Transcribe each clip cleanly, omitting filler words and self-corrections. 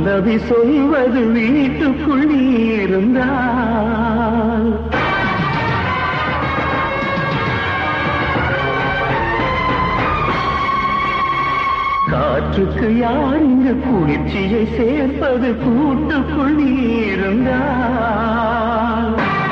பல்லவி சொல்வது வீட்டுக்குள் நீ இருந்தால் காற்றுக்கு யார் இங்கு குளிர்ச்சியை சேர்ப்பது கூட்டுக்குள் நீ இருந்தால்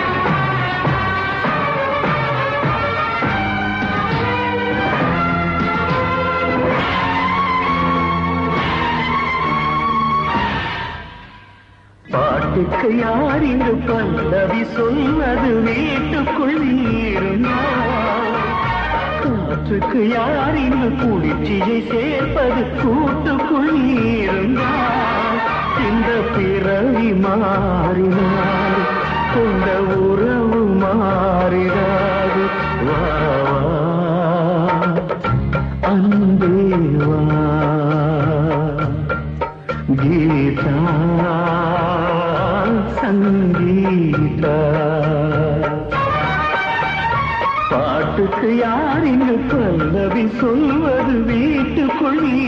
பாட்டுக்கு யார் இங்கு பல்லவி சொல்வது வீட்டுக்குள் நீ இருந்தால் காற்றுக்கு யார் இங்கு குளிர்ச்சியை சேர்ப்பது கூட்டுக்குள் நீ இருந்தால் இந்த பிறவி மாறினால் கொண்ட உறவு மாறிடாது வா அன்பே வா கீதா சங்கீதா பாட்டுக்கு யார் இங்கு பல்லவி சொல்வது வீட்டுக்குள் நீ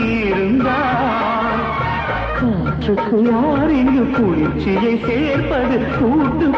இருந்தால் காற்றுக்கு யார் இங்கு குளிர்ச்சியை சேர்ப்பது கூட்டு